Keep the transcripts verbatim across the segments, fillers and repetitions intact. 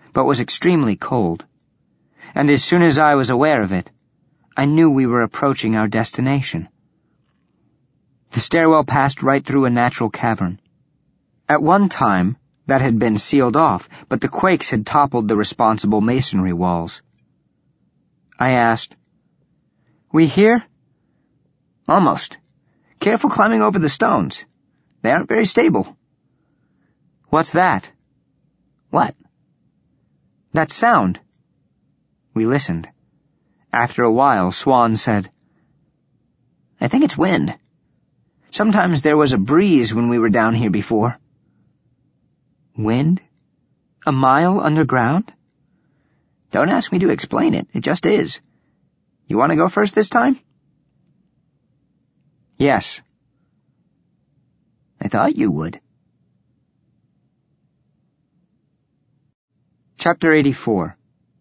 but was extremely cold. And as soon as I was aware of it, I knew we were approaching our destination. The stairwell passed right through a natural cavern. At one time, that had been sealed off, but the quakes had toppled the responsible masonry walls. I asked, "We here?" "Almost. Careful climbing over the stones. They aren't very stable." "What's that?" "What?" "That sound." We listened. After a while, Swan said, "I think it's wind. Sometimes there was a breeze when we were down here before." "Wind? A mile underground?" "Don't ask me to explain it. It just is. You want to go first this time?" "Yes." "I thought you would." Chapter eighty-four.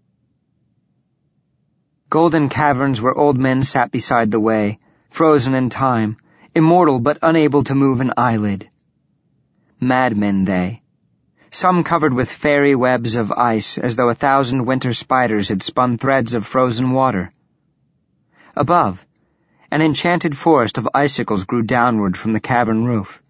Golden caverns where old men sat beside the way, frozen in time, immortal but unable to move an eyelid. Madmen they, some covered with fairy webs of ice as though a thousand winter spiders had spun threads of frozen water. Above, an enchanted forest of icicles grew downward from the cavern roof.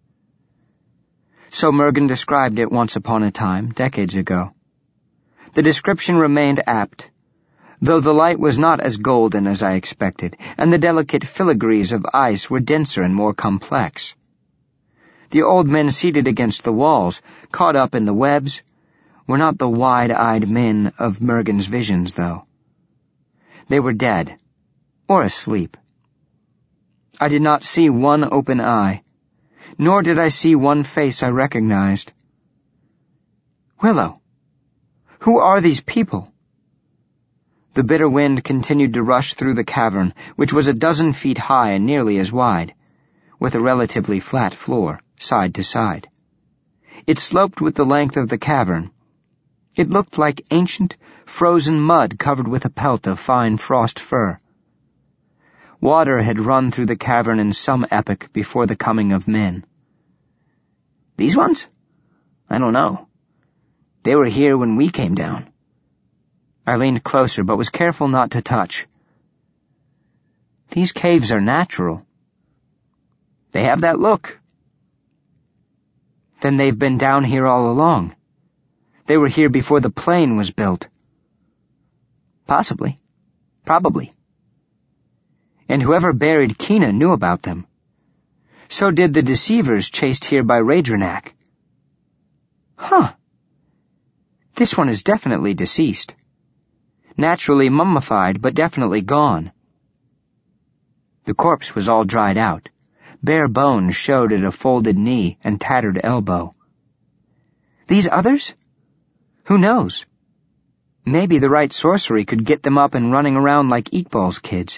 So Mergen described it once upon a time, decades ago. The description remained apt, though the light was not as golden as I expected, and the delicate filigrees of ice were denser and more complex. The old men seated against the walls, caught up in the webs, were not the wide-eyed men of Mergen's visions, though. They were dead, or asleep. I did not see one open eye, nor did I see one face I recognized. "Willow, who are these people?" The bitter wind continued to rush through the cavern, which was a dozen feet high and nearly as wide, with a relatively flat floor, side to side. It sloped with the length of the cavern. It looked like ancient, frozen mud covered with a pelt of fine frost fur. Water had run through the cavern in some epoch before the coming of men. "These ones? I don't know. They were here when we came down." I leaned closer, but was careful not to touch. "These caves are natural." "They have that look." "Then they've been down here all along. They were here before the plane was built." "Possibly. Probably." "And whoever buried Kina knew about them. So did the deceivers chased here by Radranak." "Huh. This one is definitely deceased. Naturally mummified, but definitely gone." The corpse was all dried out. Bare bones showed at a folded knee and tattered elbow. "These others? Who knows? Maybe the right sorcery could get them up and running around like Iqbal's kids."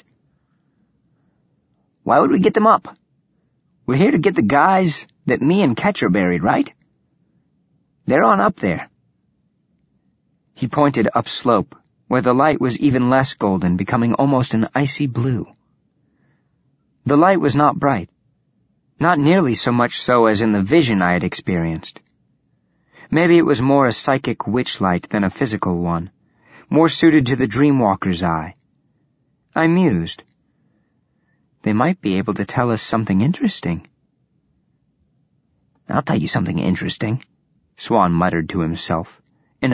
"Why would we get them up? We're here to get the guys that me and Ketcher buried, right? They're on up there." He pointed upslope, where the light was even less golden, becoming almost an icy blue. The light was not bright, not nearly so much so as in the vision I had experienced. Maybe it was more a psychic witch light than a physical one, more suited to the dreamwalker's eye. I mused. They might be able to tell us something interesting. "I'll tell you something interesting," Swan muttered to himself.